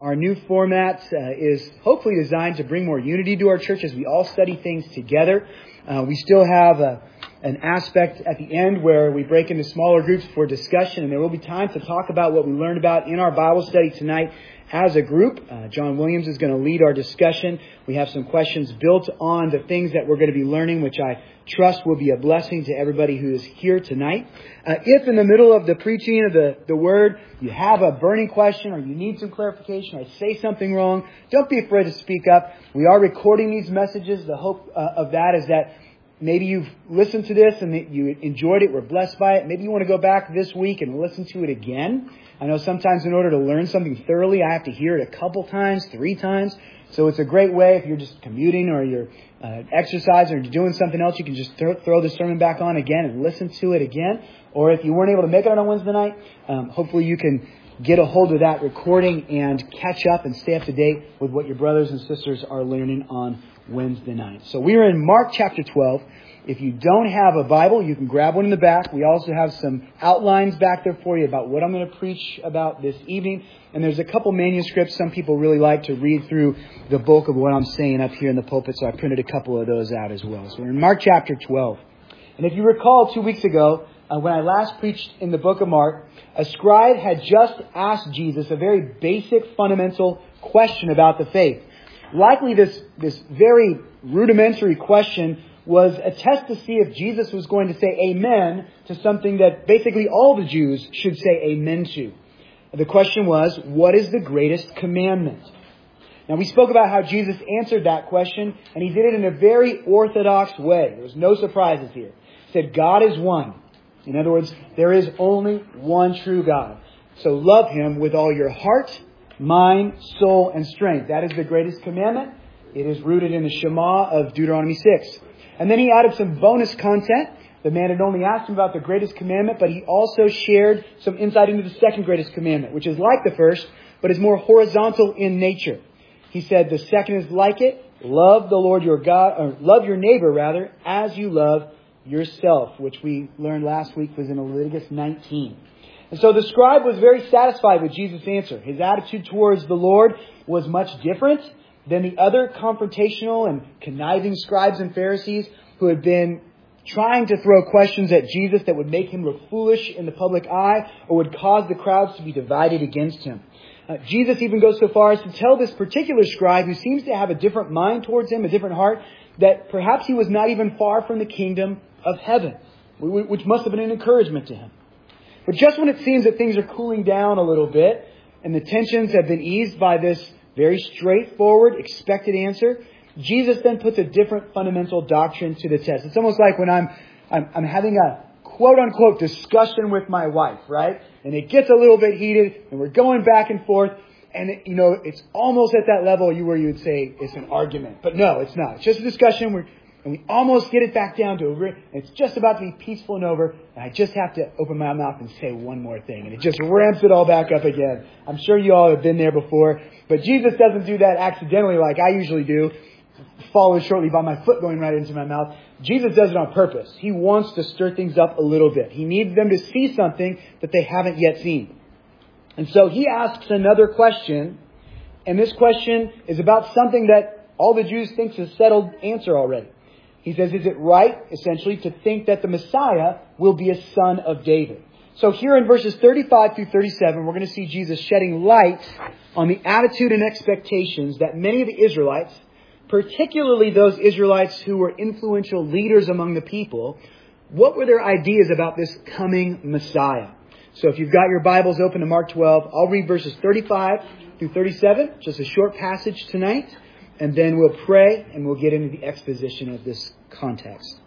Our new format is hopefully designed to bring more unity to our church as we all study things together. We still have an aspect at the end where we break into smaller groups for discussion, and there will be time to talk about what we learned about in our Bible study tonight as a group. John Williams is going to lead our discussion. We have some questions built on the things that we're going to be learning, which I trust will be a blessing to everybody who is here tonight. If in the middle of the preaching of the Word you have a burning question or you need some clarification or I say something wrong, don't be afraid to speak up. We are recording these messages. The hope of that is that maybe you've listened to this and that you enjoyed it, were blessed by it. Maybe you want to go back this week and listen to it again. I know sometimes in order to learn something thoroughly, I have to hear it a couple times, 3 times. So it's a great way if you're just commuting or you're exercising or you're doing something else, you can just throw the sermon back on again and listen to it again. Or if you weren't able to make it on a Wednesday night, hopefully you can get a hold of that recording and catch up and stay up to date with what your brothers and sisters are learning on Wednesday night. So we are in Mark chapter 12. If you don't have a Bible, you can grab one in the back. We also have some outlines back there for you about what I'm going to preach about this evening. And there's a couple manuscripts. Some people really like to read through the bulk of what I'm saying up here in the pulpit, so I printed a couple of those out as well. So we're in Mark chapter 12. And if you recall 2 weeks ago, when I last preached in the book of Mark, a scribe had just asked Jesus a very basic, fundamental question about the faith. Likely this very rudimentary question was a test to see if Jesus was going to say amen to something that basically all the Jews should say amen to. The question was, what is the greatest commandment? Now, we spoke about how Jesus answered that question, and He did it in a very orthodox way. There was no surprises here. He said, God is one. In other words, there is only one true God. So love Him with all your heart, mind, soul, and strength. That is the greatest commandment. It is rooted in the Shema of Deuteronomy 6. And then He added some bonus content. The man had only asked Him about the greatest commandment, but He also shared some insight into the second greatest commandment, which is like the first, but is more horizontal in nature. He said the second is like it. Love the Lord your God, or love your neighbor rather, as you love yourself, which we learned last week was in Leviticus 19. And so the scribe was very satisfied with Jesus' answer. His attitude towards the Lord was much different than the other confrontational and conniving scribes and Pharisees who had been trying to throw questions at Jesus that would make Him look foolish in the public eye or would cause the crowds to be divided against Him. Jesus even goes so far as to tell this particular scribe, who seems to have a different mind towards Him, a different heart, that perhaps he was not even far from the kingdom of heaven, which must have been an encouragement to him. But just when it seems that things are cooling down a little bit and the tensions have been eased by this very straightforward, expected answer, Jesus then puts a different fundamental doctrine to the test. It's almost like when I'm having a quote-unquote discussion with my wife, right? And it gets a little bit heated and we're going back and forth. And, it's almost at that level where you would say it's an argument. But no, it's not. It's just a discussion and we almost get it back down to it's just about to be peaceful and over. And I just have to open my mouth and say one more thing. And it just ramps it all back up again. I'm sure you all have been there before. But Jesus doesn't do that accidentally like I usually do, followed shortly by my foot going right into my mouth. Jesus does it on purpose. He wants to stir things up a little bit. He needs them to see something that they haven't yet seen. And so He asks another question. And this question is about something that all the Jews think is a settled answer already. He says, is it right, essentially, to think that the Messiah will be a son of David? So here in verses 35 through 37, we're going to see Jesus shedding light on the attitude and expectations that many of the Israelites, particularly those Israelites who were influential leaders among the people, what were their ideas about this coming Messiah? So if you've got your Bibles open to Mark 12, I'll read verses 35 through 37, just a short passage tonight. And then we'll pray and we'll get into the exposition of this context.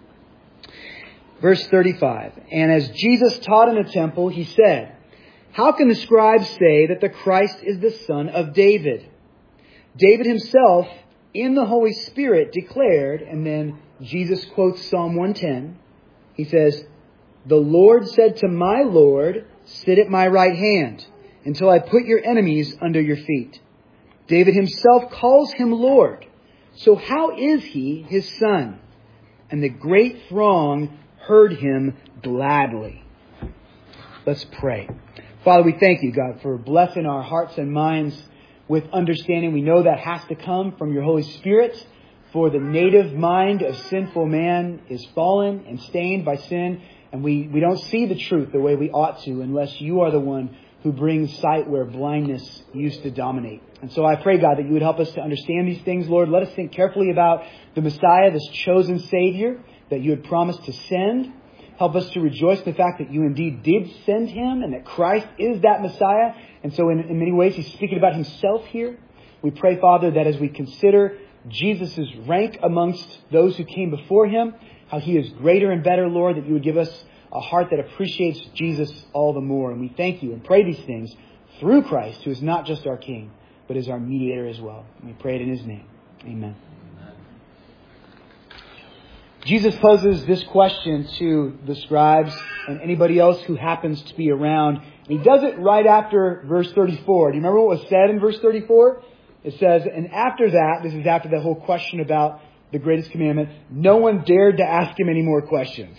Verse 35. And as Jesus taught in the temple, He said, how can the scribes say that the Christ is the son of David? David himself, in the Holy Spirit, declared, and then Jesus quotes Psalm 110. He says, the Lord said to my Lord, sit at my right hand until I put your enemies under your feet. David himself calls Him Lord. So how is He His son? And the great throng heard Him gladly. Let's pray. Father, we thank You, God, for blessing our hearts and minds with understanding. We know that has to come from your Holy Spirit. For the native mind of sinful man is fallen and stained by sin. And we don't see the truth the way we ought to unless you are the one who brings sight where blindness used to dominate. And so I pray, God, that you would help us to understand these things, Lord. Let us think carefully about the Messiah, this chosen Savior that you had promised to send. Help us to rejoice in the fact that you indeed did send him and that Christ is that Messiah. And so in many ways, he's speaking about himself here. We pray, Father, that as we consider Jesus' rank amongst those who came before him, how he is greater and better, Lord, that you would give us a heart that appreciates Jesus all the more. And we thank you and pray these things through Christ, who is not just our King, but is our mediator as well. And we pray it in his name. Amen. Jesus poses this question to the scribes and anybody else who happens to be around. And he does it right after verse 34. Do you remember what was said in verse 34? It says, and after that, this is after the whole question about the greatest commandment, no one dared to ask him any more questions.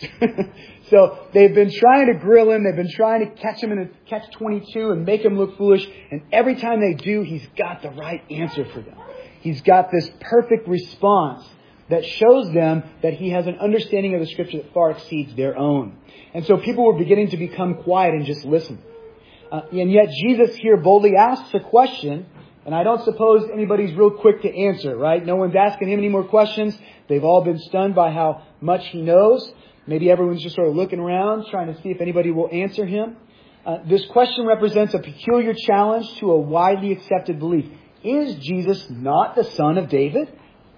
So they've been trying to grill him. They've been trying to catch him in a catch-22 and make him look foolish. And every time they do, he's got the right answer for them. He's got this perfect response that shows them that he has an understanding of the Scripture that far exceeds their own. And so people were beginning to become quiet and just listen. And yet Jesus here boldly asks a question, and I don't suppose anybody's real quick to answer, right? No one's asking him any more questions. They've all been stunned by how much he knows. Maybe everyone's just sort of looking around, trying to see if anybody will answer him. This question represents a peculiar challenge to a widely accepted belief. Is Jesus not the son of David?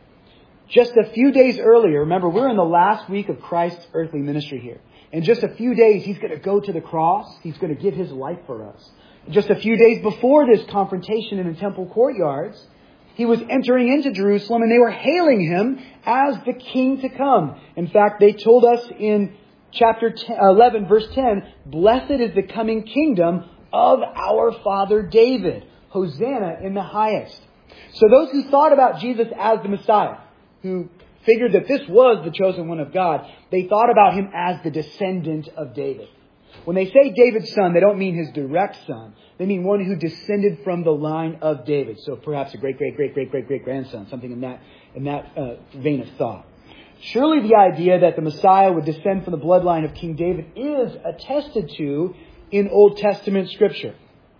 Just a few days earlier, remember, we're in the last week of Christ's earthly ministry here. In just a few days, he's going to go to the cross. He's going to give his life for us. Just a few days before this confrontation in the temple courtyards, he was entering into Jerusalem and they were hailing him as the king to come. In fact, they told us in chapter 11, verse 10, blessed is the coming kingdom of our father David. Hosanna in the highest. So those who thought about Jesus as the Messiah, who figured that this was the chosen one of God, they thought about him as the descendant of David. When they say David's son, they don't mean his direct son. They mean one who descended from the line of David. So perhaps a great-great-great-great-great-great-grandson, something in that vein of thought. Surely the idea that the Messiah would descend from the bloodline of King David is attested to in Old Testament Scripture.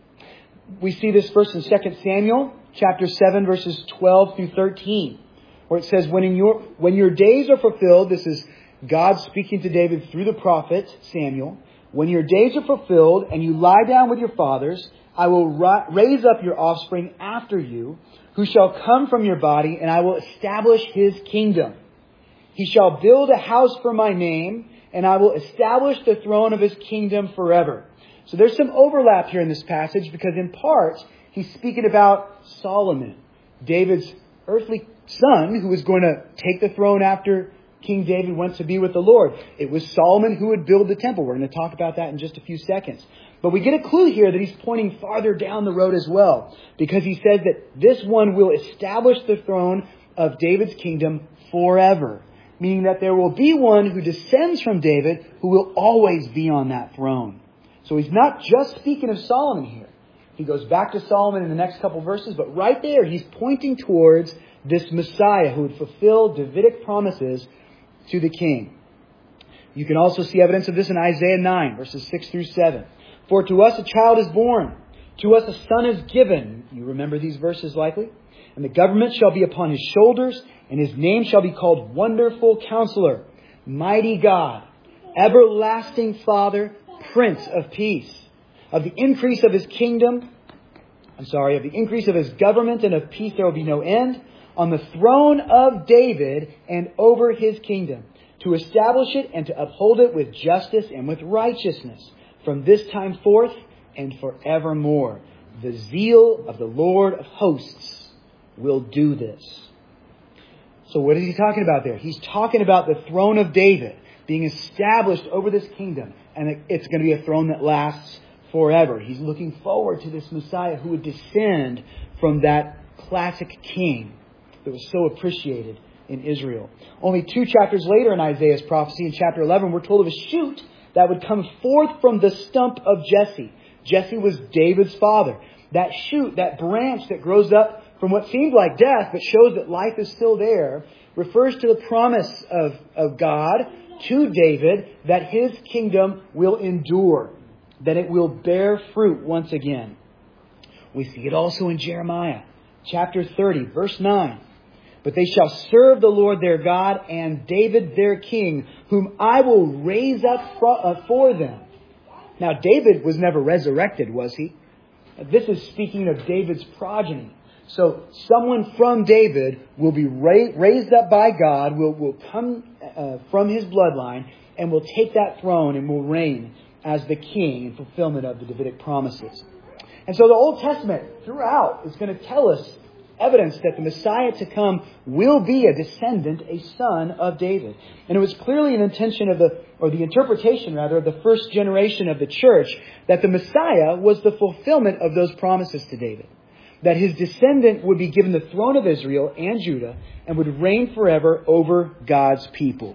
We see this first in 2 Samuel chapter 7, verses 12 through 13. Where it says, when your days are fulfilled, this is God speaking to David through the prophet Samuel. When your days are fulfilled and you lie down with your fathers, I will raise up your offspring after you, who shall come from your body, and I will establish his kingdom. He shall build a house for my name, and I will establish the throne of his kingdom forever. So there's some overlap here in this passage because in part, he's speaking about Solomon, David's earthly son who was going to take the throne after King David went to be with the Lord. It was Solomon who would build the temple. We're going to talk about that in just a few seconds. But we get a clue here that he's pointing farther down the road as well, because he says that this one will establish the throne of David's kingdom forever, meaning that there will be one who descends from David who will always be on that throne. So he's not just speaking of Solomon here. He goes back to Solomon in the next couple verses, but right there he's pointing towards this Messiah who would fulfill Davidic promises to the king. You can also see evidence of this in Isaiah 9, verses 6 through 7. For to us a child is born, to us a son is given. You remember these verses likely? And the government shall be upon his shoulders, and his name shall be called Wonderful Counselor, Mighty God, Everlasting Father, Prince of Peace. Of the increase of his government and of peace there will be no end, on the throne of David and over his kingdom, to establish it and to uphold it with justice and with righteousness from this time forth and forevermore. The zeal of the Lord of hosts will do this. So what is he talking about there? He's talking about the throne of David being established over this kingdom, and it's going to be a throne that lasts forever. He's looking forward to this Messiah who would descend from that classic king that was so appreciated in Israel. Only 2 chapters later in Isaiah's prophecy, in chapter 11, we're told of a shoot that would come forth from the stump of Jesse. Jesse was David's father. that shoot, that branch that grows up from what seems like death, but shows that life is still there, refers to the promise of God to David that his kingdom will endure, that it will bear fruit once again. We see it also in Jeremiah chapter 30, verse 9. But they shall serve the Lord their God and David their king, whom I will raise up for them. Now, David was never resurrected, was he? This is speaking of David's progeny. So someone from David will be raised up by God, will come from his bloodline, and will take that throne and will reign as the king in fulfillment of the Davidic promises. And so the Old Testament throughout is going to tell us evidence that the Messiah to come will be a descendant, a son of David. And it was clearly an intention of the interpretation of the first generation of the church that the Messiah was the fulfillment of those promises to David. That his descendant would be given the throne of Israel and Judah and would reign forever over God's people.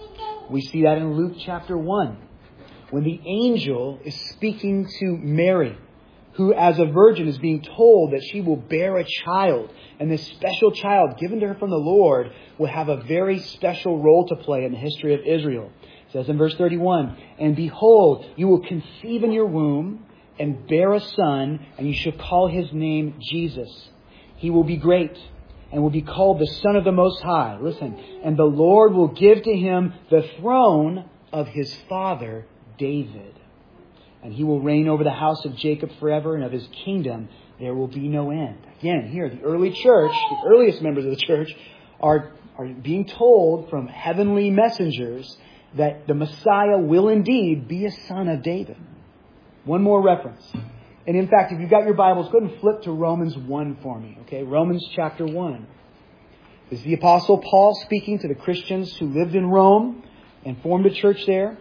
We see that in Luke chapter 1, when the angel is speaking to Mary, who as a virgin is being told that she will bear a child. And this special child given to her from the Lord will have a very special role to play in the history of Israel. It says in verse 31, and behold, you will conceive in your womb and bear a son, and you shall call his name Jesus. He will be great and will be called the Son of the Most High. Listen, and the Lord will give to him the throne of his father David. And he will reign over the house of Jacob forever, and of his kingdom there will be no end. Again, here, the early church, the earliest members of the church, are being told from heavenly messengers that the Messiah will indeed be a son of David. One more reference. And in fact, if you've got your Bibles, go ahead and flip to Romans 1 for me. Okay, Romans chapter 1. This is the Apostle Paul speaking to the Christians who lived in Rome and formed a church there.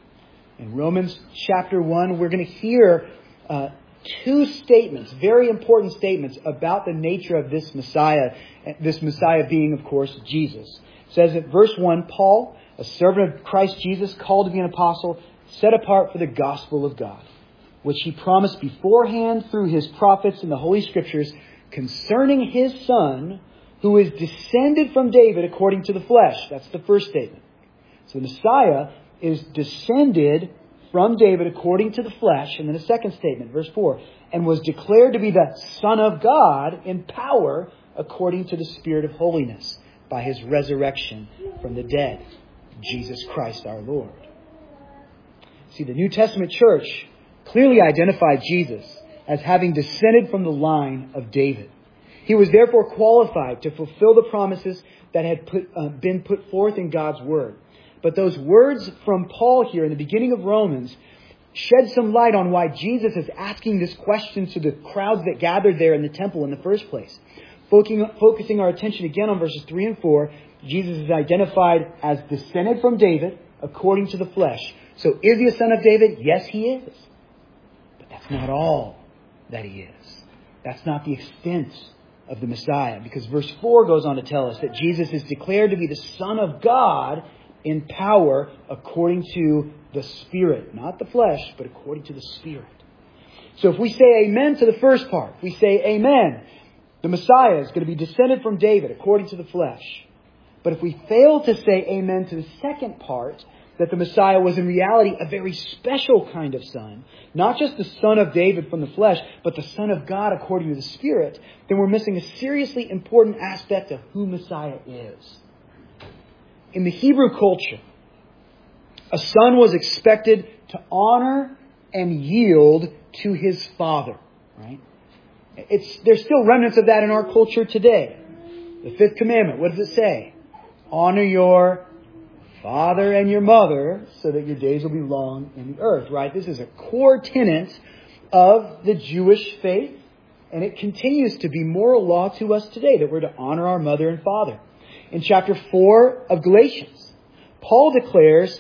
In Romans chapter 1, we're going to hear two statements, very important statements about the nature of this Messiah being, of course, Jesus. It says in verse 1, Paul, a servant of Christ Jesus, called to be an apostle, set apart for the gospel of God, which he promised beforehand through his prophets in the Holy Scriptures concerning his Son, who is descended from David according to the flesh. That's the first statement. So the Messiah is descended from David according to the flesh. And then a second statement, verse 4, and was declared to be the Son of God in power according to the Spirit of holiness by his resurrection from the dead, Jesus Christ our Lord. See, the New Testament church clearly identified Jesus as having descended from the line of David. He was therefore qualified to fulfill the promises that had been put forth in God's Word. But those words from Paul here in the beginning of Romans shed some light on why Jesus is asking this question to the crowds that gathered there in the temple in the first place. Focusing our attention again on verses 3 and 4, Jesus is identified as descended from David according to the flesh. So is he a son of David? Yes, he is. But that's not all that he is. That's not the extent of the Messiah. Because verse 4 goes on to tell us that Jesus is declared to be the Son of God in power according to the Spirit. Not the flesh, but according to the Spirit. So if we say amen to the first part, we say amen, the Messiah is going to be descended from David according to the flesh. But if we fail to say amen to the second part, that the Messiah was in reality a very special kind of son, not just the Son of David from the flesh, but the Son of God according to the Spirit, then we're missing a seriously important aspect of who Messiah is. In the Hebrew culture, a son was expected to honor and yield to his father. Right? There's still remnants of that in our culture today. The fifth commandment, what does it say? Honor your father and your mother so that your days will be long in the earth. Right? This is a core tenet of the Jewish faith, and it continues to be moral law to us today that we're to honor our mother and father. In chapter 4 of Galatians, Paul describes,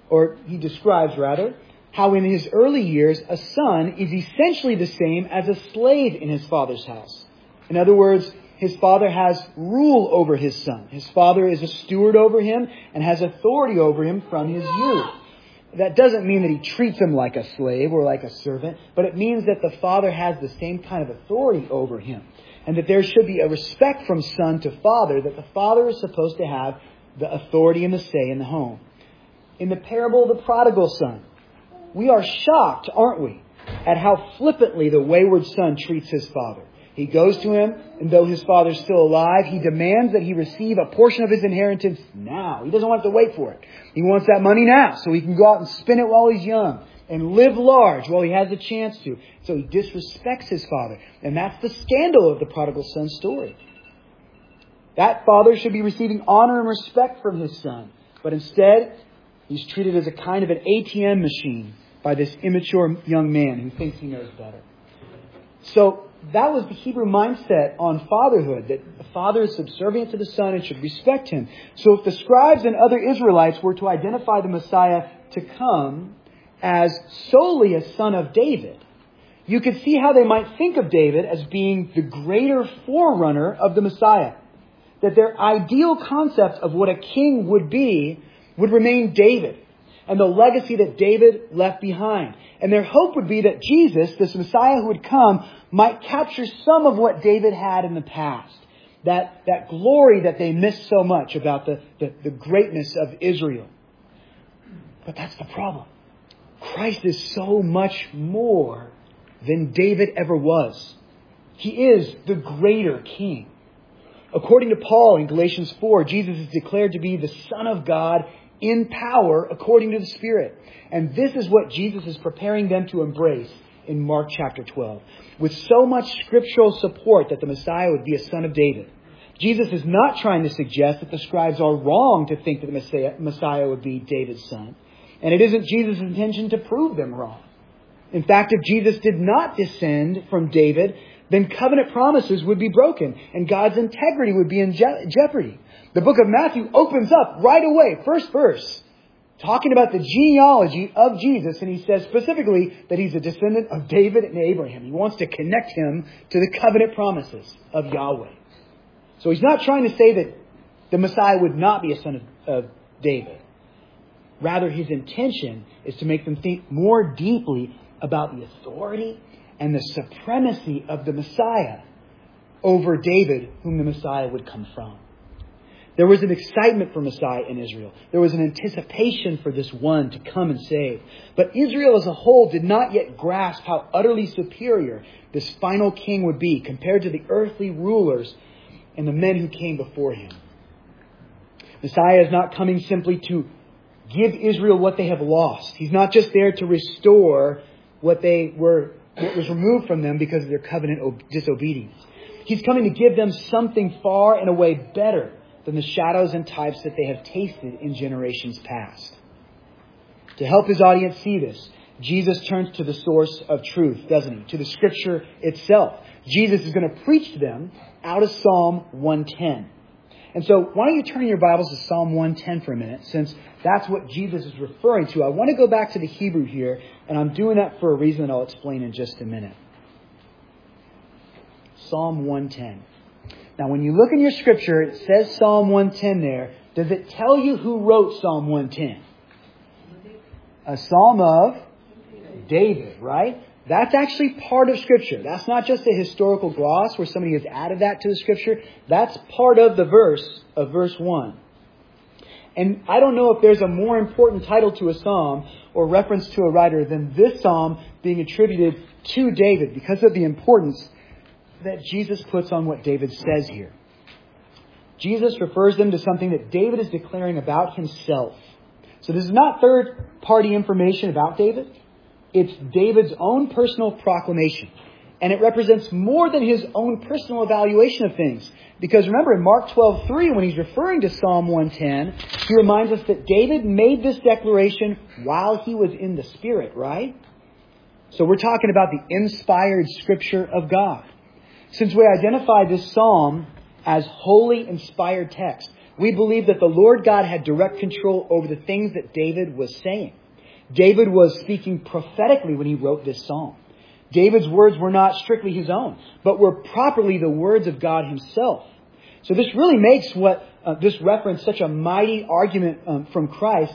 how in his early years, a son is essentially the same as a slave in his father's house. In other words, his father has rule over his son. His father is a steward over him and has authority over him from his youth. that doesn't mean that he treats him like a slave or like a servant, but it means that the Father has the same kind of authority over him. And that there should be a respect from son to father, that the father is supposed to have the authority and the say in the home. In the parable of the prodigal son, we are shocked, aren't we, at how flippantly the wayward son treats his father. He goes to him, and though his father's still alive, he demands that he receive a portion of his inheritance now. He doesn't want to wait for it. He wants that money now so he can go out and spend it while he's young and live large while he has a chance to. So he disrespects his father. And that's the scandal of the prodigal son's story. That father should be receiving honor and respect from his son. But instead, he's treated as a kind of an ATM machine by this immature young man who thinks he knows better. So that was the Hebrew mindset on fatherhood, that the father is subservient to the son and should respect him. So if the scribes and other Israelites were to identify the Messiah to come as solely a son of David, you could see how they might think of David as being the greater forerunner of the Messiah. That their ideal concept of what a king would be would remain David and the legacy that David left behind. And their hope would be that Jesus, this Messiah who would come, might capture some of what David had in the past. That glory that they missed so much about the greatness of Israel. But that's the problem. Christ is so much more than David ever was. He is the greater king. According to Paul in Galatians 4, Jesus is declared to be the Son of God in power according to the Spirit. And this is what Jesus is preparing them to embrace in Mark chapter 12. With so much scriptural support that the Messiah would be a son of David. Jesus is not trying to suggest that the scribes are wrong to think that the Messiah would be David's son. And it isn't Jesus' intention to prove them wrong. In fact, if Jesus did not descend from David, then covenant promises would be broken and God's integrity would be in jeopardy. The book of Matthew opens up right away, first verse, talking about the genealogy of Jesus. And he says specifically that he's a descendant of David and Abraham. He wants to connect him to the covenant promises of Yahweh. So he's not trying to say that the Messiah would not be a son of David. Rather, his intention is to make them think more deeply about the authority and the supremacy of the Messiah over David, whom the Messiah would come from. There was an excitement for Messiah in Israel. There was an anticipation for this one to come and save. But Israel as a whole did not yet grasp how utterly superior this final king would be compared to the earthly rulers and the men who came before him. Messiah is not coming simply to give Israel what they have lost. He's not just there to restore what was removed from them because of their covenant disobedience. He's coming to give them something far and away better than the shadows and types that they have tasted in generations past. To help his audience see this, Jesus turns to the source of truth, doesn't he? To the Scripture itself. Jesus is going to preach to them out of Psalm 110. And so why don't you turn your Bibles to Psalm 110 for a minute, since that's what Jesus is referring to. I want to go back to the Hebrew here, and I'm doing that for a reason that I'll explain in just a minute. Psalm 110. Now, when you look in your Scripture, it says Psalm 110 there. Does it tell you who wrote Psalm 110? A psalm of David, right? That's actually part of Scripture. That's not just a historical gloss where somebody has added that to the Scripture. That's part of the verse of verse 1. And I don't know if there's a more important title to a psalm or reference to a writer than this psalm being attributed to David because of the importance that Jesus puts on what David says here. Jesus refers them to something that David is declaring about himself. So this is not third-party information about David. It's David's own personal proclamation. And it represents more than his own personal evaluation of things. Because remember, in Mark 12:3, when he's referring to Psalm 110, he reminds us that David made this declaration while he was in the Spirit, right? So we're talking about the inspired Scripture of God. Since we identify this psalm as holy, inspired text, we believe that the Lord God had direct control over the things that David was saying. David was speaking prophetically when he wrote this psalm. David's words were not strictly his own, but were properly the words of God himself. So this really makes this reference such a mighty argument from Christ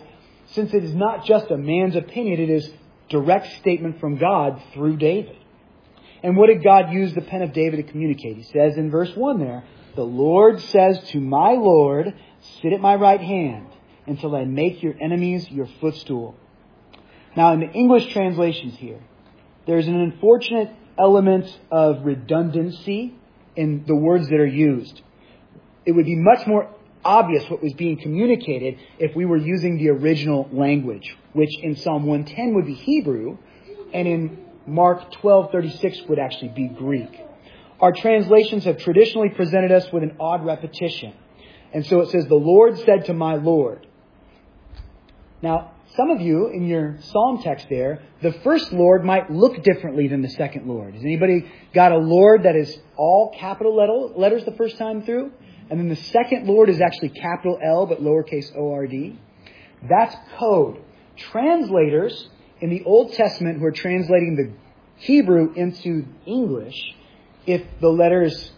since it is not just a man's opinion, it is direct statement from God through David. And what did God use the pen of David to communicate? He says in verse 1 there, the Lord says to my Lord, sit at my right hand until I make your enemies your footstool. Now in the English translations here, there's an unfortunate element of redundancy in the words that are used. It would be much more obvious what was being communicated if we were using the original language, which in Psalm 110 would be Hebrew, and in Mark 12:36 would actually be Greek. Our translations have traditionally presented us with an odd repetition. And so it says, the Lord said to my Lord. Now, some of you in your Psalm text there, the first Lord might look differently than the second Lord. Has anybody got a Lord that is all capital letters the first time through? And then the second Lord is actually capital L but lowercase O-R-D. That's code. Translators in the Old Testament who are translating the Hebrew into English, if the letters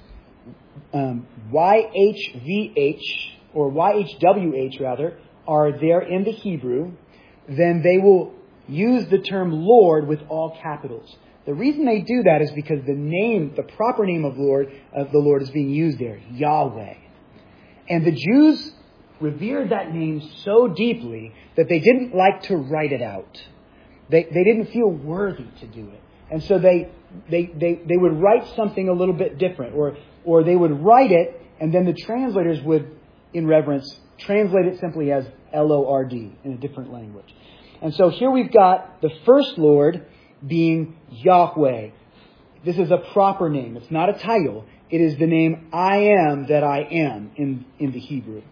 YHVH or YHWH rather are there in the Hebrew, then they will use the term Lord with all capitals. The reason they do that is because the proper name of the Lord is being used there, Yahweh. And the Jews revered that name so deeply that they didn't like to write it out. They didn't feel worthy to do it. And so they would write something a little bit different, or they would write it, and then the translators would, in reverence, translate it simply as Lord in a different language. And so here we've got the first Lord being Yahweh. This is a proper name. It's not a title. It is the name I am that I am in the Hebrew.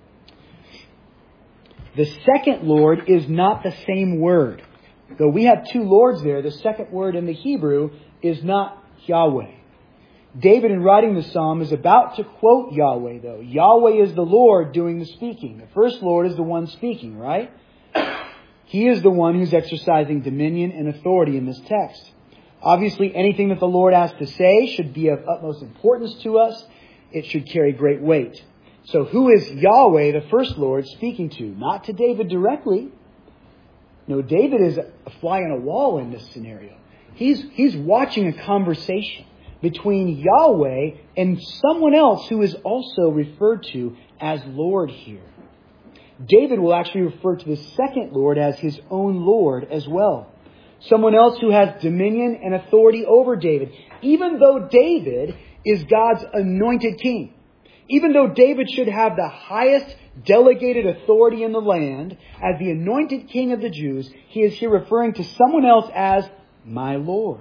The second Lord is not the same word. Though we have two Lords there, the second word in the Hebrew is not Yahweh. David, in writing the psalm, is about to quote Yahweh, though. Yahweh is the Lord doing the speaking. The first Lord is the one speaking, right? He is the one who's exercising dominion and authority in this text. Obviously, anything that the Lord has to say should be of utmost importance to us. It should carry great weight. So who is Yahweh, the first Lord, speaking to? Not to David directly. No, David is a fly on a wall in this scenario. He's watching a conversation between Yahweh and someone else who is also referred to as Lord here. David will actually refer to the second Lord as his own Lord as well. Someone else who has dominion and authority over David. Even though David is God's anointed king. Even though David should have the highest delegated authority in the land, as the anointed king of the Jews, he is here referring to someone else as my Lord.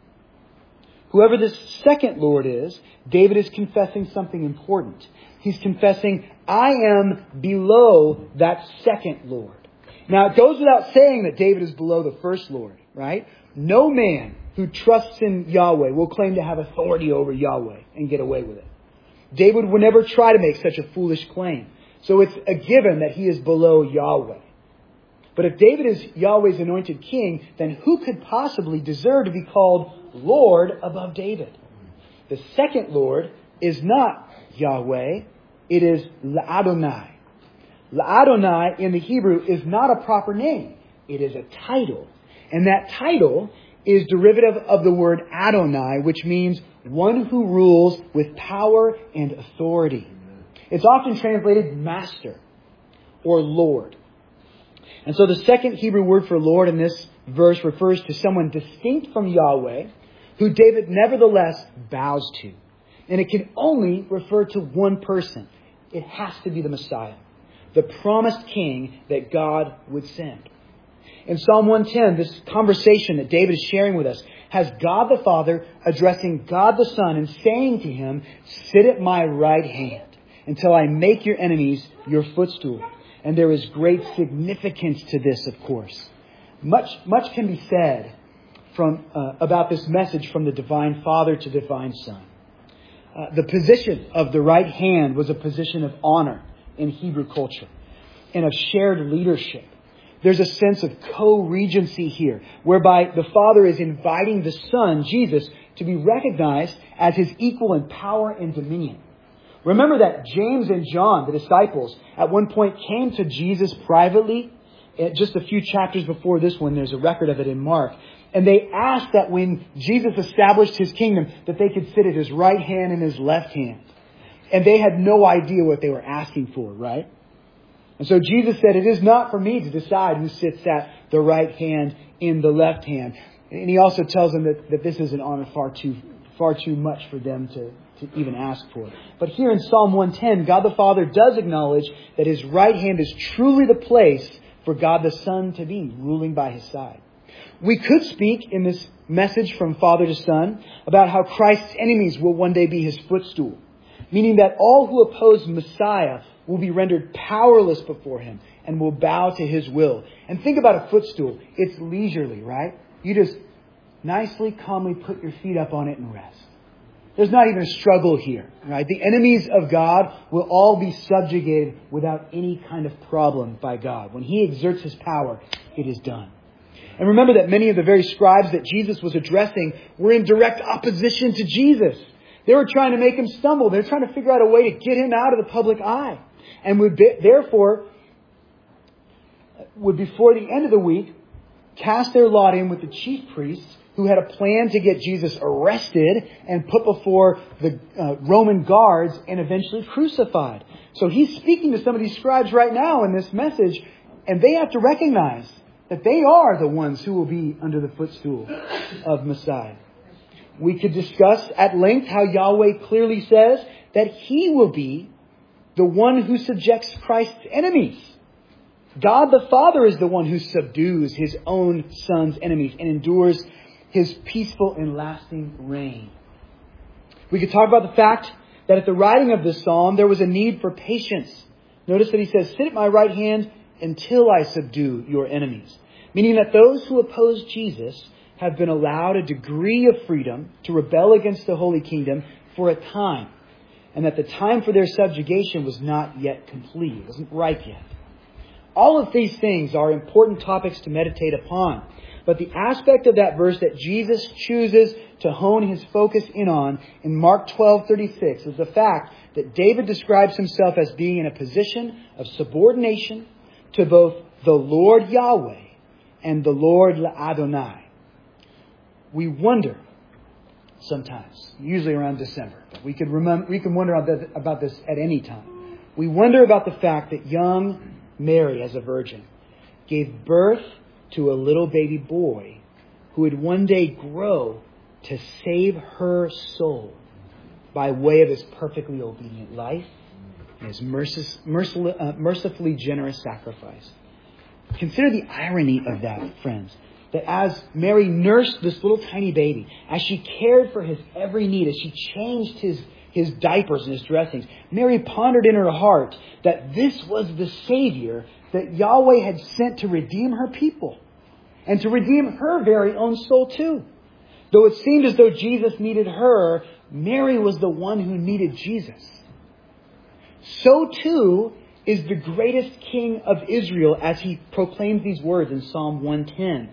Whoever this second Lord is, David is confessing something important. He's confessing, I am below that second Lord. Now, it goes without saying that David is below the first Lord, right? No man who trusts in Yahweh will claim to have authority over Yahweh and get away with it. David would never try to make such a foolish claim. So it's a given that he is below Yahweh. But if David is Yahweh's anointed king, then who could possibly deserve to be called Lord above David? The second Lord is not Yahweh. It is La'adonai. La'adonai in the Hebrew is not a proper name. It is a title. And that title is derivative of the word Adonai, which means one who rules with power and authority. It's often translated master or Lord. And so the second Hebrew word for Lord in this verse refers to someone distinct from Yahweh, who David nevertheless bows to. And it can only refer to one person. It has to be the Messiah, the promised king that God would send. In Psalm 110, this conversation that David is sharing with us has God the Father addressing God the Son and saying to him, sit at my right hand until I make your enemies your footstool. And there is great significance to this, of course. Much can be said about this message from the Divine Father to Divine Son. The position of the right hand was a position of honor in Hebrew culture and of shared leadership. There's a sense of co-regency here, whereby the Father is inviting the Son, Jesus, to be recognized as his equal in power and dominion. Remember that James and John, the disciples, at one point came to Jesus privately just a few chapters before this one, there's a record of it in Mark. And they asked that when Jesus established His kingdom, that they could sit at His right hand and His left hand. And they had no idea what they were asking for, right? And so Jesus said, it is not for me to decide who sits at the right hand in the left hand. And He also tells them that this is an honor far too much for them to even ask for. But here in Psalm 110, God the Father does acknowledge that His right hand is truly the place for God the Son to be, ruling by His side. We could speak in this message from Father to Son about how Christ's enemies will one day be His footstool, meaning that all who oppose Messiah will be rendered powerless before Him and will bow to His will. And think about a footstool. It's leisurely, right? You just nicely, calmly put your feet up on it and rest. There's not even a struggle here, right? The enemies of God will all be subjugated without any kind of problem by God. When He exerts His power, it is done. And remember that many of the very scribes that Jesus was addressing were in direct opposition to Jesus. They were trying to make Him stumble. They were trying to figure out a way to get Him out of the public eye. And would before the end of the week, cast their lot in with the chief priests who had a plan to get Jesus arrested and put before the Roman guards and eventually crucified. So He's speaking to some of these scribes right now in this message, and they have to recognize that they are the ones who will be under the footstool of Messiah. We could discuss at length how Yahweh clearly says that He will be the one who subjects Christ's enemies. God the Father is the one who subdues His own Son's enemies and endures His peaceful and lasting reign. We could talk about the fact that at the writing of this psalm, there was a need for patience. Notice that He says, sit at my right hand until I subdue your enemies. Meaning that those who oppose Jesus have been allowed a degree of freedom to rebel against the Holy Kingdom for a time. And that the time for their subjugation was not yet complete. It wasn't ripe yet. All of these things are important topics to meditate upon. But the aspect of that verse that Jesus chooses to hone His focus in on in Mark 12:36 is the fact that David describes himself as being in a position of subordination to both the Lord Yahweh and the Lord Adonai. We wonder sometimes, usually around December, but we can wonder about this at any time. We wonder about the fact that young Mary, as a virgin, gave birth to a little baby boy who would one day grow to save her soul by way of His perfectly obedient life and His mercifully generous sacrifice. Consider the irony of that, friends. That as Mary nursed this little tiny baby, as she cared for his every need, as she changed his diapers and his dressings, Mary pondered in her heart that this was the Savior that Yahweh had sent to redeem her people and to redeem her very own soul too. Though it seemed as though Jesus needed her, Mary was the one who needed Jesus. So too is the greatest king of Israel as he proclaims these words in Psalm 110.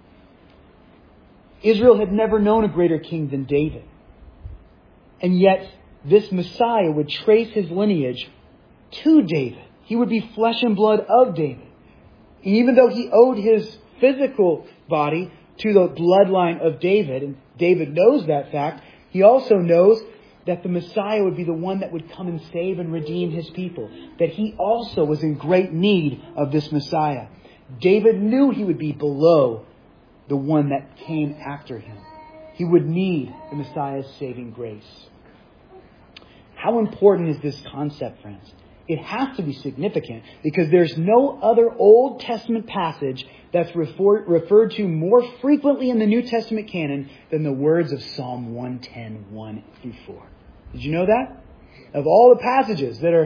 Israel had never known a greater king than David. And yet this Messiah would trace his lineage to David. He would be flesh and blood of David. Even though he owed his physical body to the bloodline of David, and David knows that fact, he also knows that the Messiah would be the one that would come and save and redeem His people. That he also was in great need of this Messiah. David knew he would be below the one that came after him. He would need the Messiah's saving grace. How important is this concept, friends? It has to be significant because there's no other Old Testament passage that's referred to more frequently in the New Testament canon than the words of Psalm 110, 1 through 4. Did you know that? Of all the passages that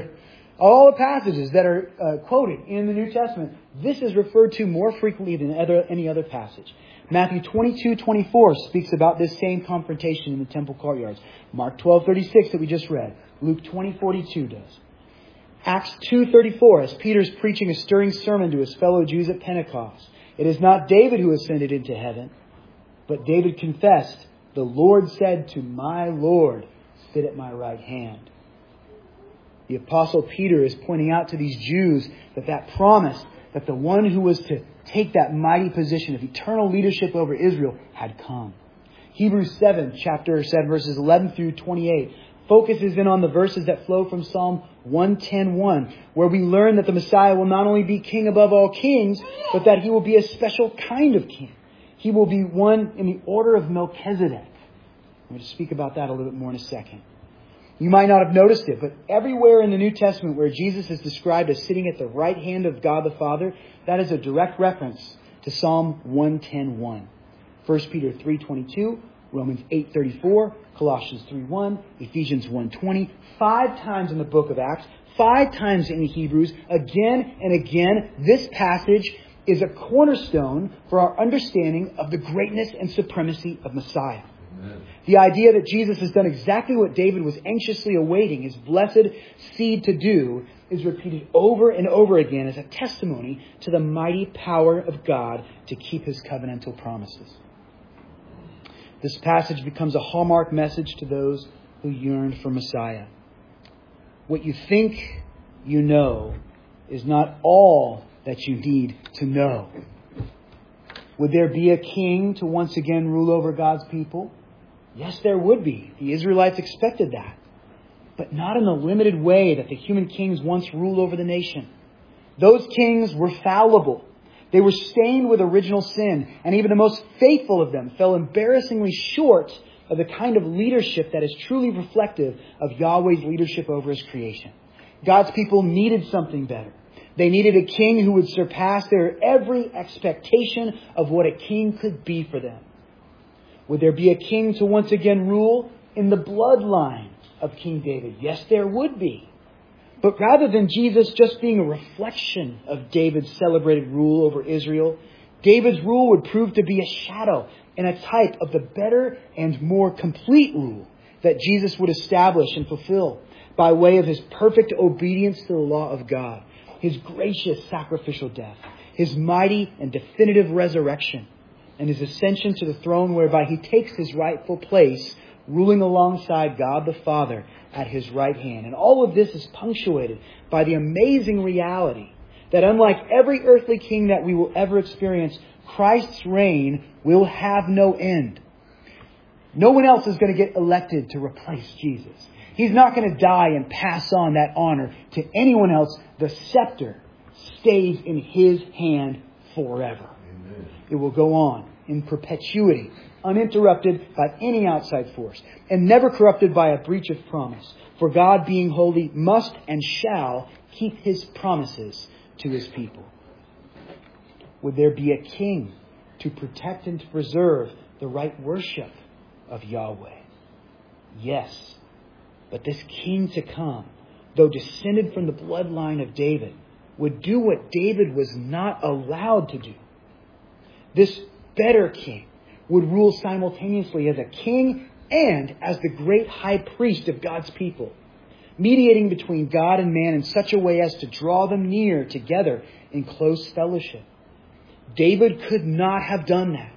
are quoted in the New Testament, this is referred to more frequently than any other passage. Matthew 22:24 speaks about this same confrontation in the temple courtyards. Mark 12:36 that we just read. Luke 20:42 does. Acts 2:34, as Peter's preaching a stirring sermon to his fellow Jews at Pentecost. It is not David who ascended into heaven, but David confessed, the Lord said to my Lord, sit at my right hand. The Apostle Peter is pointing out to these Jews that promise, that the one who was to take that mighty position of eternal leadership over Israel had come. Hebrews 7, chapter 7, verses 11 through 28, focuses in on the verses that flow from Psalm 110:1, where we learn that the Messiah will not only be king above all kings, but that he will be a special kind of king. He will be one in the order of Melchizedek. I'm going to speak about that a little bit more in a second. You might not have noticed it, but everywhere in the New Testament where Jesus is described as sitting at the right hand of God the Father, that is a direct reference to Psalm 110:1. 1 Peter 3:22, Romans 8:34, Colossians 3:1, Ephesians 1:20, 5 times in the book of Acts, 5 times in Hebrews, again and again, this passage is a cornerstone for our understanding of the greatness and supremacy of Messiah. Amen. The idea that Jesus has done exactly what David was anxiously awaiting his blessed seed to do is repeated over and over again as a testimony to the mighty power of God to keep his covenantal promises. This passage becomes a hallmark message to those who yearn for Messiah. What you think you know is not all that you need to know. Would there be a king to once again rule over God's people? Yes, there would be. The Israelites expected that. But not in the limited way that the human kings once ruled over the nation. Those kings were fallible. They were stained with original sin, and even the most faithful of them fell embarrassingly short of the kind of leadership that is truly reflective of Yahweh's leadership over his creation. God's people needed something better. They needed a king who would surpass their every expectation of what a king could be for them. Would there be a king to once again rule in the bloodline of King David? Yes, there would be. But rather than Jesus just being a reflection of David's celebrated rule over Israel, David's rule would prove to be a shadow and a type of the better and more complete rule that Jesus would establish and fulfill by way of his perfect obedience to the law of God, his gracious sacrificial death, his mighty and definitive resurrection, and his ascension to the throne whereby he takes his rightful place, ruling alongside God the Father at his right hand. And all of this is punctuated by the amazing reality that unlike every earthly king that we will ever experience, Christ's reign will have no end. No one else is going to get elected to replace Jesus. He's not going to die and pass on that honor to anyone else. The scepter stays in his hand forever. Amen. It will go on in perpetuity, uninterrupted by any outside force, and never corrupted by a breach of promise. For God, being holy, must and shall keep his promises to his people. Would there be a king to protect and to preserve the right worship of Yahweh? Yes. But this king to come, though descended from the bloodline of David, would do what David was not allowed to do. This better king would rule simultaneously as a king and as the great high priest of God's people, mediating between God and man in such a way as to draw them near together in close fellowship. David could not have done that.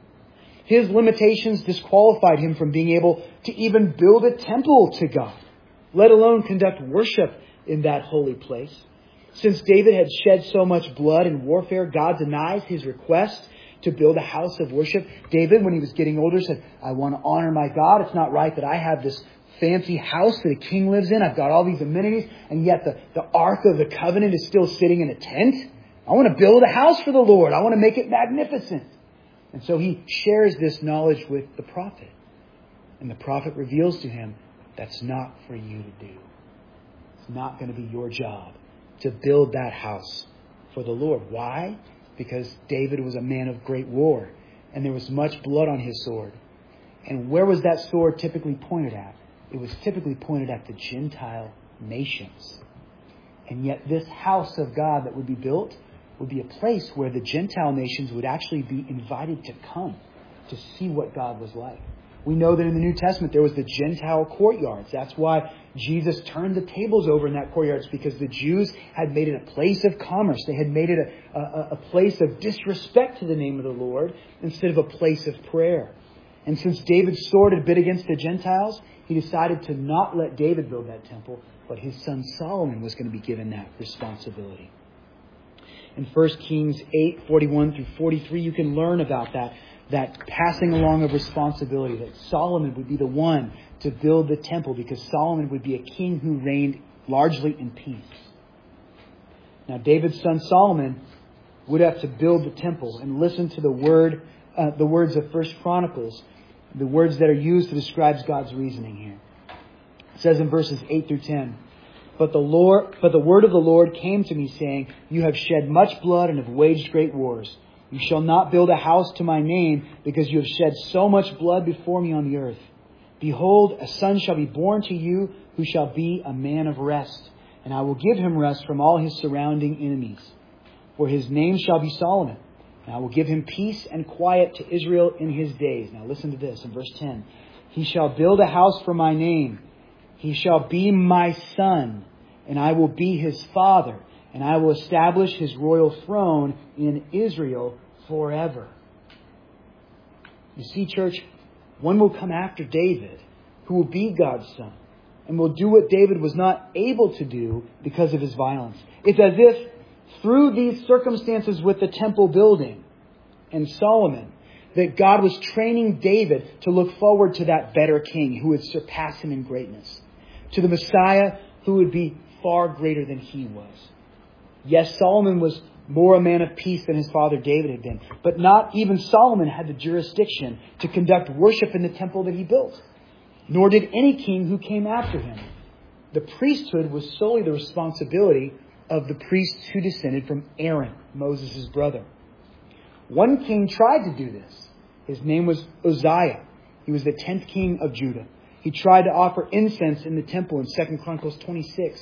His limitations disqualified him from being able to even build a temple to God, let alone conduct worship in that holy place. Since David had shed so much blood in warfare, God denies his request to build a house of worship. David, when he was getting older, said, I want to honor my God. It's not right that I have this fancy house that a king lives in. I've got all these amenities, and yet the Ark of the Covenant is still sitting in a tent. I want to build a house for the Lord. I want to make it magnificent. And so he shares this knowledge with the prophet. And the prophet reveals to him, that's not for you to do. It's not going to be your job to build that house for the Lord. Why? Because David was a man of great war, and there was much blood on his sword. And where was that sword typically pointed at? It was typically pointed at the Gentile nations. And yet this house of God that would be built would be a place where the Gentile nations would actually be invited to come to see what God was like. We know that in the New Testament there was the Gentile courtyards. That's why Jesus turned the tables over in that courtyards, because the Jews had made it a place of commerce. They had made it a place of disrespect to the name of the Lord instead of a place of prayer. And since David's sword had bit against the Gentiles, he decided to not let David build that temple, but his son Solomon was going to be given that responsibility. In 1 Kings 8:41 through 43, you can learn about that passing along of responsibility, that Solomon would be the one to build the temple because Solomon would be a king who reigned largely in peace. Now, David's son Solomon would have to build the temple, and listen to the words of 1 Chronicles, the words that are used to describe God's reasoning here. It says in verses 8 through 10, But the word of the Lord came to me, saying, You have shed much blood and have waged great wars. You shall not build a house to my name, because you have shed so much blood before me on the earth. Behold, a son shall be born to you, who shall be a man of rest, and I will give him rest from all his surrounding enemies. For his name shall be Solomon, and I will give him peace and quiet to Israel in his days. Now listen to this in verse 10. He shall build a house for my name. He shall be my son, and I will be his father, and I will establish his royal throne in Israel forever. You see, church, one will come after David who will be God's son and will do what David was not able to do because of his violence. It's as if through these circumstances with the temple building and Solomon, that God was training David to look forward to that better king who would surpass him in greatness, to the Messiah who would be far greater than he was. Yes, Solomon was more a man of peace than his father David had been, but not even Solomon had the jurisdiction to conduct worship in the temple that he built, nor did any king who came after him. The priesthood was solely the responsibility of the priests who descended from Aaron, Moses' brother. One king tried to do this. His name was Uzziah. He was the 10th king of Judah. He tried to offer incense in the temple in 2 Chronicles 26.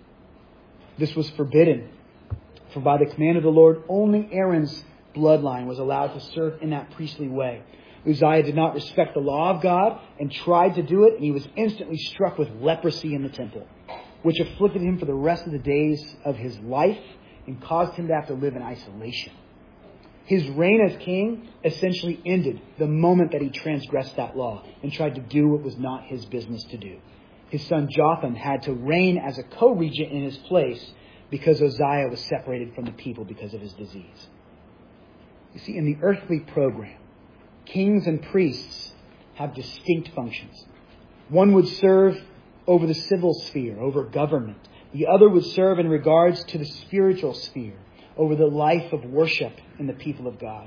This was forbidden, for by the command of the Lord, only Aaron's bloodline was allowed to serve in that priestly way. Uzziah did not respect the law of God and tried to do it, and he was instantly struck with leprosy in the temple, which afflicted him for the rest of the days of his life and caused him to have to live in isolation. His reign as king essentially ended the moment that he transgressed that law and tried to do what was not his business to do. His son Jotham had to reign as a co-regent in his place because Uzziah was separated from the people because of his disease. You see, in the earthly program, kings and priests have distinct functions. One would serve over the civil sphere, over government. The other would serve in regards to the spiritual sphere, over the life of worship in the people of God.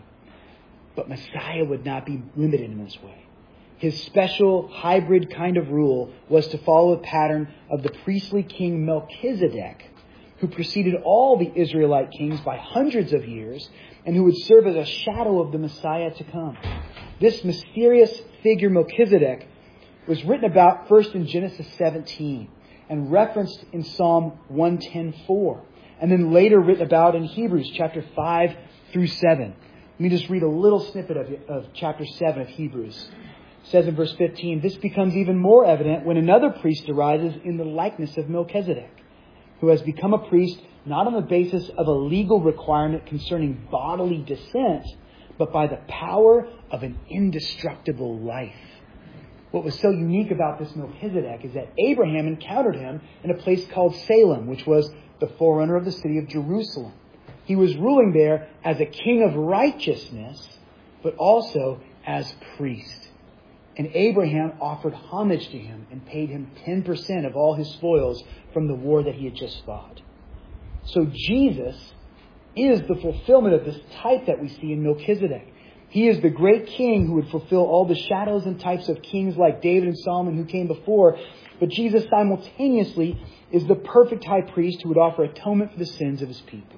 But Messiah would not be limited in this way. His special hybrid kind of rule was to follow the pattern of the priestly king Melchizedek, who preceded all the Israelite kings by hundreds of years and who would serve as a shadow of the Messiah to come. This mysterious figure Melchizedek was written about first in Genesis 17 and referenced in Psalm 110:4, and then later written about in Hebrews chapter 5 through 7. Let me just read a little snippet of chapter 7 of Hebrews. It says in verse 15, This becomes even more evident when another priest arises in the likeness of Melchizedek, who has become a priest not on the basis of a legal requirement concerning bodily descent, but by the power of an indestructible life. What was so unique about this Melchizedek is that Abraham encountered him in a place called Salem, which was the forerunner of the city of Jerusalem. He was ruling there as a king of righteousness, but also as priest. And Abraham offered homage to him and paid him 10% of all his spoils from the war that he had just fought. So Jesus is the fulfillment of this type that we see in Melchizedek. He is the great king who would fulfill all the shadows and types of kings like David and Solomon who came before. But Jesus simultaneously is the perfect high priest who would offer atonement for the sins of his people.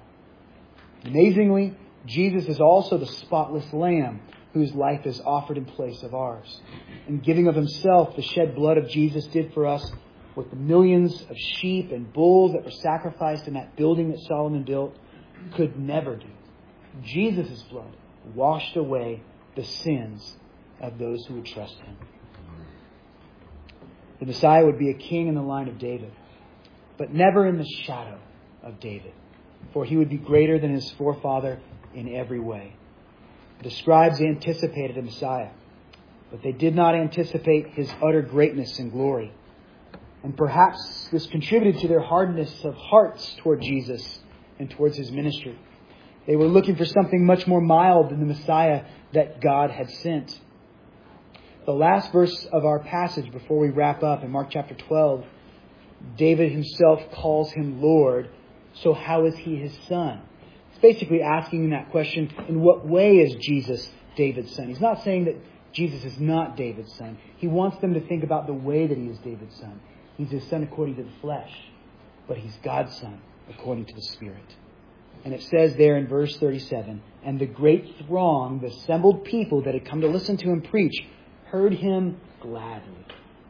Amazingly, Jesus is also the spotless lamb whose life is offered in place of ours. In giving of himself, the shed blood of Jesus did for us what the millions of sheep and bulls that were sacrificed in that building that Solomon built could never do. Jesus' blood washed away the sins of those who would trust him. The Messiah would be a king in the line of David, but never in the shadow of David, for he would be greater than his forefather in every way. The scribes anticipated a Messiah, but they did not anticipate his utter greatness and glory. And perhaps this contributed to their hardness of hearts toward Jesus and towards his ministry. They were looking for something much more mild than the Messiah that God had sent. The last verse of our passage before we wrap up in Mark chapter 12, David himself calls him Lord. So how is he his son? It's basically asking that question, in what way is Jesus David's son? He's not saying that Jesus is not David's son. He wants them to think about the way that he is David's son. He's his son according to the flesh, but he's God's son according to the Spirit. And it says there in verse 37, and the great throng, the assembled people that had come to listen to him preach, heard him gladly.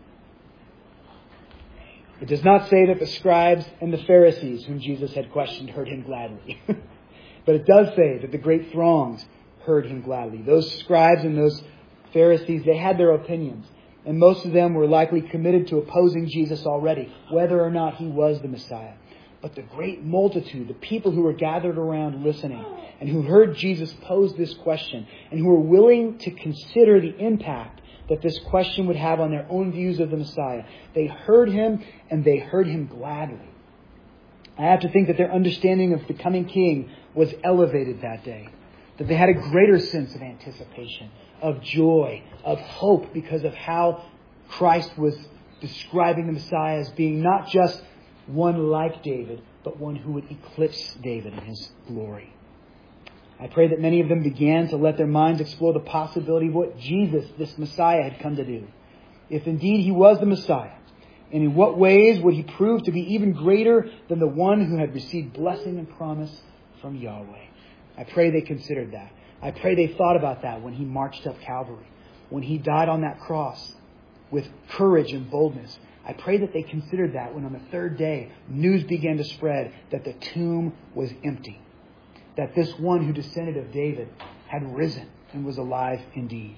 It does not say that the scribes and the Pharisees whom Jesus had questioned heard him gladly. But it does say that the great throngs heard him gladly. Those scribes and those Pharisees, they had their opinions. And most of them were likely committed to opposing Jesus already, whether or not he was the Messiah. But the great multitude, the people who were gathered around listening and who heard Jesus pose this question and who were willing to consider the impact that this question would have on their own views of the Messiah, they heard him and they heard him gladly. I have to think that their understanding of the coming king was elevated that day. That they had a greater sense of anticipation, of joy, of hope because of how Christ was describing the Messiah as being not just one like David, but one who would eclipse David in his glory. I pray that many of them began to let their minds explore the possibility of what Jesus, this Messiah, had come to do. If indeed he was the Messiah, and in what ways would he prove to be even greater than the one who had received blessing and promise from Yahweh? I pray they considered that. I pray they thought about that when he marched up Calvary, when he died on that cross with courage and boldness. I pray that they considered that when on the third day news began to spread that the tomb was empty, that this one who descended of David had risen and was alive indeed.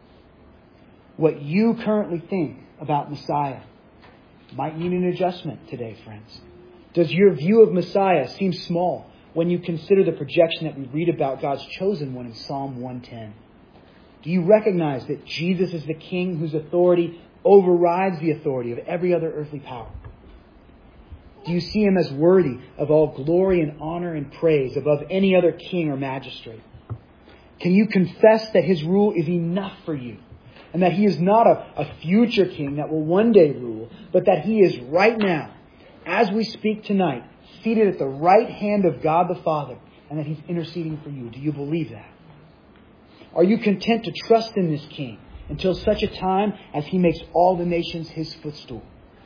What you currently think about Messiah might need an adjustment today, friends. Does your view of Messiah seem small when you consider the projection that we read about God's chosen one in Psalm 110? Do you recognize that Jesus is the King whose authority overrides the authority of every other earthly power? Do you see him as worthy of all glory and honor and praise above any other king or magistrate? Can you confess that his rule is enough for you? And that he is not a future king that will one day rule, but that he is right now, as we speak tonight, seated at the right hand of God the Father, and that he's interceding for you? Do you believe that? Are you content to trust in this king until such a time as he makes all the nations his footstool?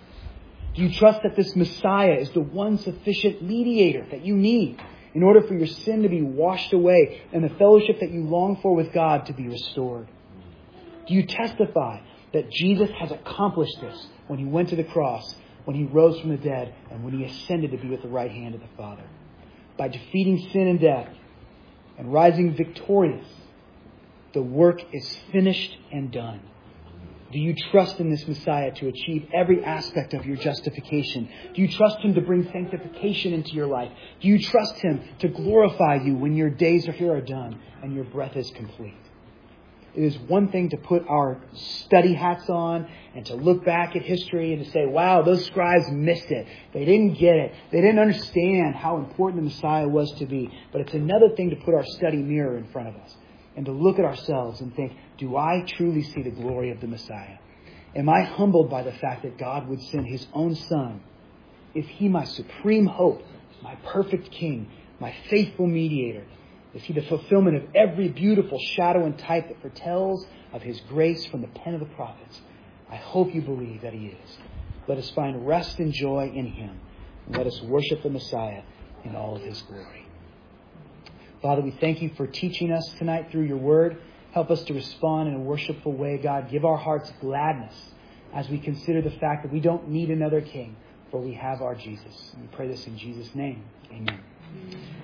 Do you trust that this Messiah is the one sufficient mediator that you need in order for your sin to be washed away and the fellowship that you long for with God to be restored? Do you testify that Jesus has accomplished this when he went to the cross, when he rose from the dead, and when he ascended to be at the right hand of the Father? By defeating sin and death and rising victorious, the work is finished and done. Do you trust in this Messiah to achieve every aspect of your justification? Do you trust him to bring sanctification into your life? Do you trust him to glorify you when your days here are done and your breath is complete? It is one thing to put our study hats on and to look back at history and to say, wow, those scribes missed it. They didn't get it. They didn't understand how important the Messiah was to be. But it's another thing to put our study mirror in front of us and to look at ourselves and think, do I truly see the glory of the Messiah? Am I humbled by the fact that God would send his own Son? Is he my supreme hope, my perfect King, my faithful mediator? Is he the fulfillment of every beautiful shadow and type that foretells of his grace from the pen of the prophets? I hope you believe that he is. Let us find rest and joy in him. And let us worship the Messiah in all of his glory. Father, we thank you for teaching us tonight through your word. Help us to respond in a worshipful way, God. Give our hearts gladness as we consider the fact that we don't need another king, for we have our Jesus. And we pray this in Jesus' name. Amen.